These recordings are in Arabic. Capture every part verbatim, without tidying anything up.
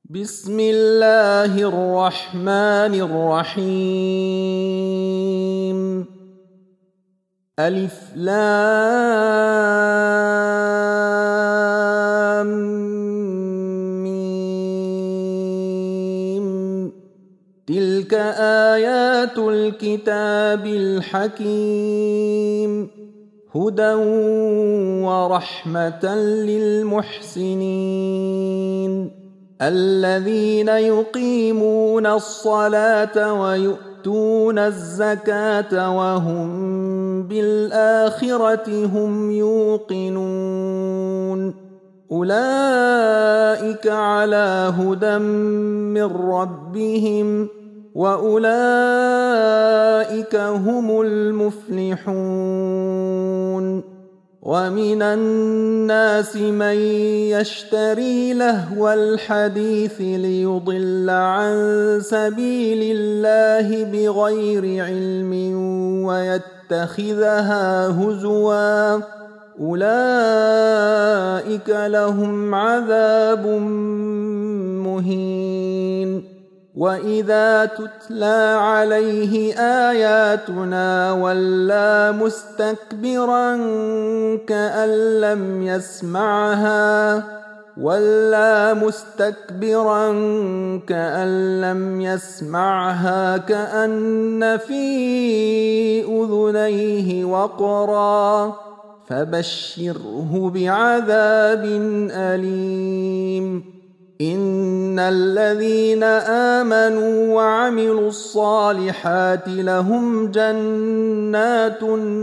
بسم الله الرحمن الرحيم. ألف لام ميم. تلك آيات الكتاب الحكيم، هدى ورحمة للمحسنين الذين يقيمون الصلاة ويؤتون الزكاة وهم بالآخرة هم يوقنون. أولئك على هدى من ربهم وأولئك هم المفلحون. ومن الناس من يشتري لهو الحديث ليضل عن سبيل الله بغير علم ويتخذها هزوا، أولئك لهم عذاب مهين. وإذا تتلى عليه آياتنا ولى مستكبرا كأن لم يسمعها ولى مستكبرا كأن لم يسمعها كأن في أذنيه وقرا، فبشره بعذاب أليم. إن الذين آمنوا وعملوا الصالحات لهم جنات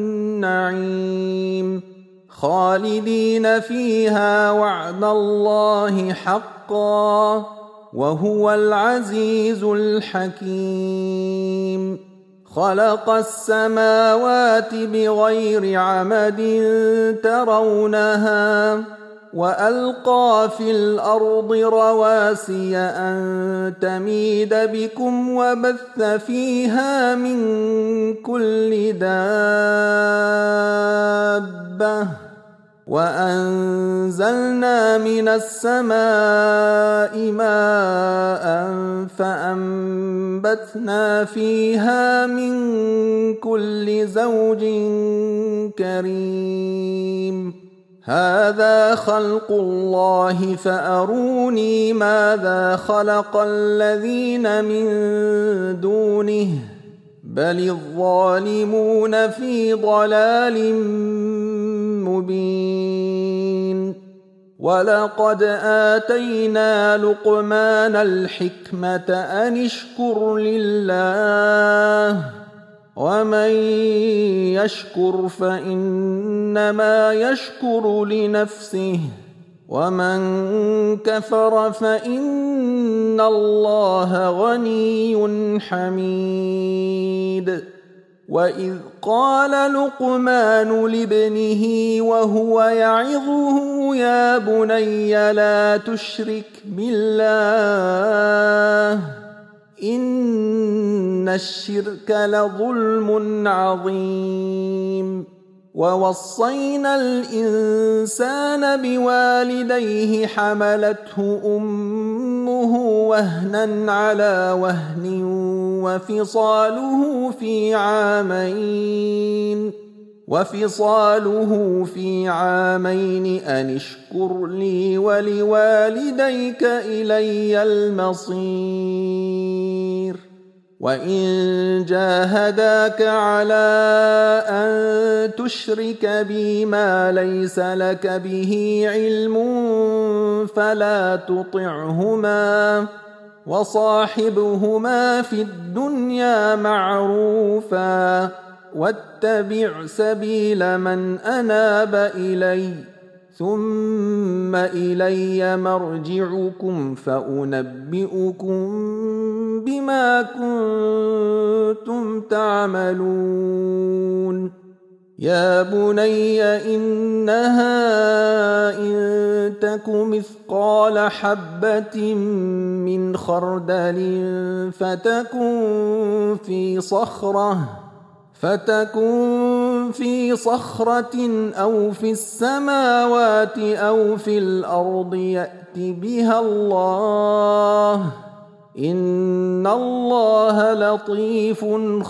النعيم خالدين فيها وعد الله حقا، وهو العزيز الحكيم. خلق السماوات بغير عمد ترونها وألقى في الأرض رواسي أن تميد بكم وبث فيها من كل دابة، وأنزلنا من السماء ماء فأنبتنا فيها من كل زوج كريم. هذا خلق الله فأروني ماذا خلق الذين من دونه بل الظالمون في ضلال مبين. ولقد آتينا لقمان الحكمة أن اشكر لله، ومن يشكر فإنما يشكر لنفسه، ومن كفر فإن الله غني حميد. وإذ قال لقمان لابنه وهو يعظه يا بني لا تشرك بالله إن الشرك لظلم عظيم. ووصينا الإنسان بوالديه حملته أمه وهنا على وهن وفصاله في عامين وفصاله في عامين أن اشكر لي ولوالديك إلي المصير. وإن جاهداك على أن تشرك بي ما ليس لك به علم فلا تطعهما، وصاحبهما في الدنيا معروفا، واتبع سبيل من أناب إلي، ثم إلي مرجعكم فأنبئكم بما كنتم تعملون. يا بني إنها إن تك مثقال حبة من خردل فتكن في صخرة فتكن في صخرة أو في السماوات أو في الأرض يأت بها الله إن الله لطيف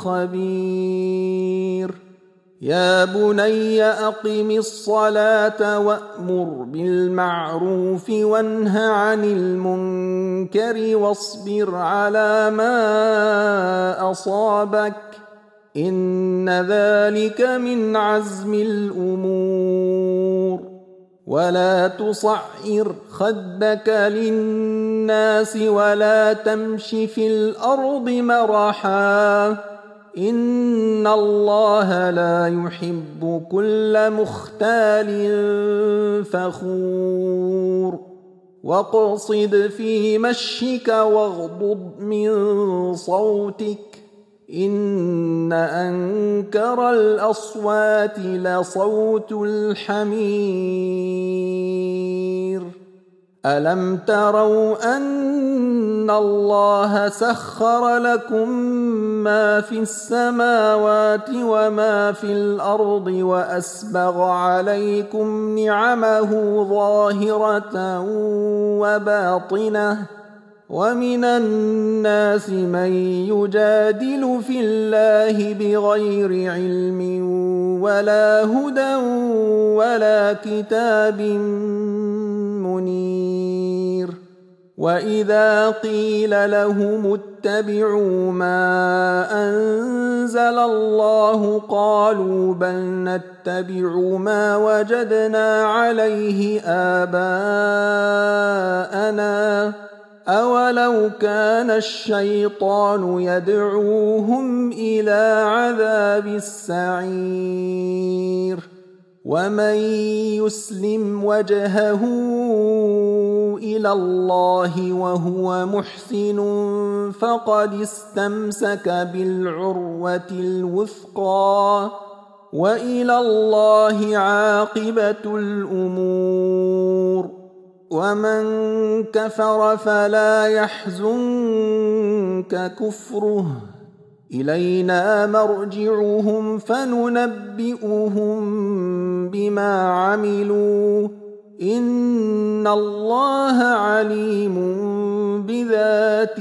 خبير يا بني أقم الصلاة وأمر بالمعروف وانه عن المنكر واصبر على ما أصابك إن ذلك من عزم الأمور ولا تصعر خدك للناس ولا تمش في الأرض مرحا إن الله لا يحب كل مختال فخور واقصد في مشيك واغضض من صوتك إن أنكر الأصوات لصوت الحمير ألم تروا أن الله سخر لكم ما في السماوات وما في الأرض وأسبغ عليكم نعمه ظاهرة وباطنة ومن الناس من يجادل في الله بغير علم ولا هدى ولا كتاب منير وإذا قيل لهم اتبعوا ما أنزل الله قالوا بل نتبع ما وجدنا عليه آباءنا أولو كان الشيطان يدعوهم إلى عذاب السعير ومن يسلم وجهه إلى الله وهو محسن فقد استمسك بالعروة الوثقى وإلى الله عاقبة الأمور ومن كفر فلا يحزنك كفره إلينا مرجعهم فننبئهم بما عملوا إن الله عليم بذات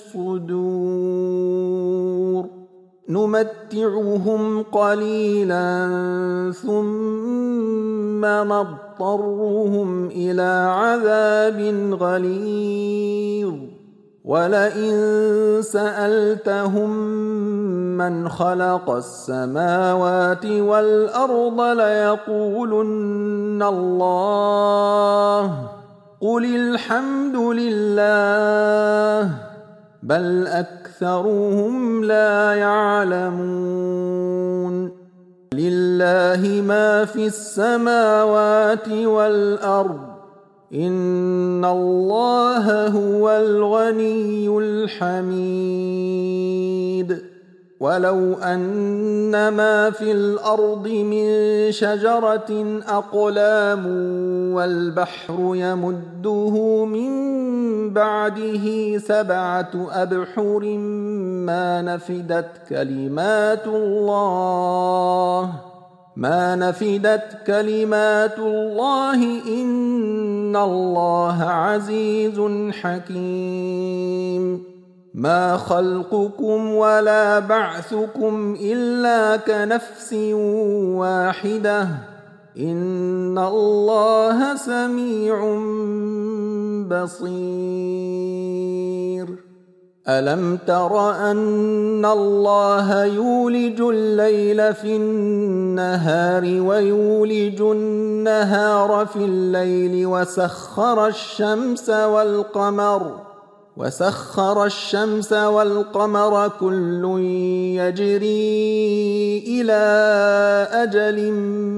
الصدور نمتعهم قليلا ثم نضطرهم إلى عذاب غليظ ولئن سألتهم من خلق السماوات والأرض ليقولن الله قل الحمد لله بل أكثرهم لا يعلمون لله ما في السماوات والأرض إن الله هو الغني الحميد ولو أن ما في الأرض من شجرة أقلام والبحر يمده من بعده سبعة أبحر ما نفدت كلمات الله ما نفدت كلمات الله إن الله عزيز حكيم ما خلقكم ولا بعثكم إلا كنفس واحدة إن الله سميع بصير ألم تر أن الله يولج الليل في النهار ويولج النهار في الليل وسخر الشمس والقمر وسخر الشمس والقمر كل يجري إلى أجل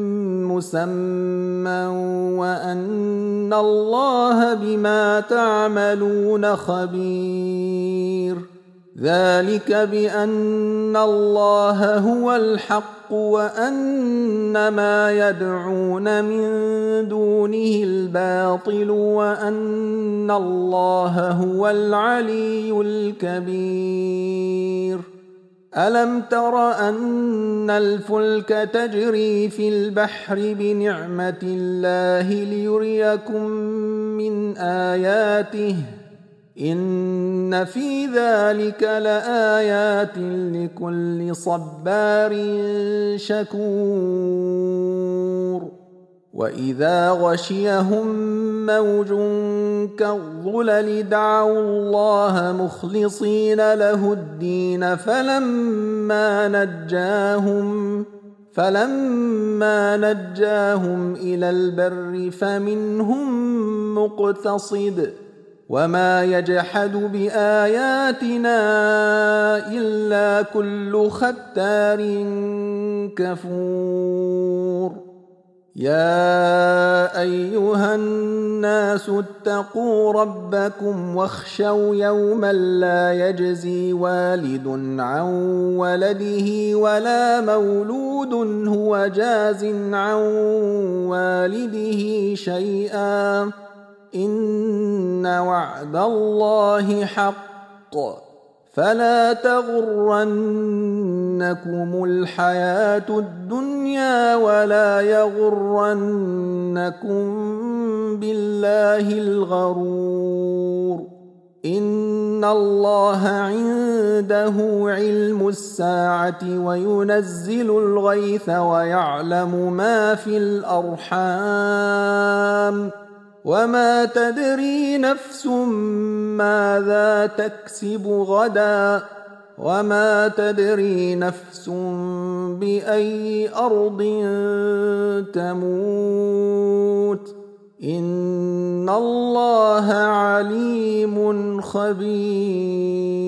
مسمى وأن الله بما تعملون خبير ذلك بأن الله هو الحق وأن ما يدعون من دونه الباطل وأن الله هو العلي الكبير ألم تر أن الفلك تجري في البحر بنعمة الله ليريكم من آياته إن في ذلك لآيات لكل صبار شكور وإذا غشيهم موج كالظلل دعوا الله مخلصين له الدين فلما نجاهم فلما نجاهم إلى البر فمنهم مقتصد وما يجحد بآياتنا إلا كل ختار كفور يا أيها الناس اتقوا ربكم واخشوا يوما لا يجزي والد عن ولده ولا مولود هو جاز عن والده شيئا إن وعد الله حق فلا تغرنكم الحياة الدنيا ولا يغرنكم بالله الغرور إن الله عنده علم الساعة وينزل الغيث ويعلم ما في الأرحام وما تدري نفس ماذا تكسب غدا وما تدري نفس بأي أرض تموت إن الله عليم خبير.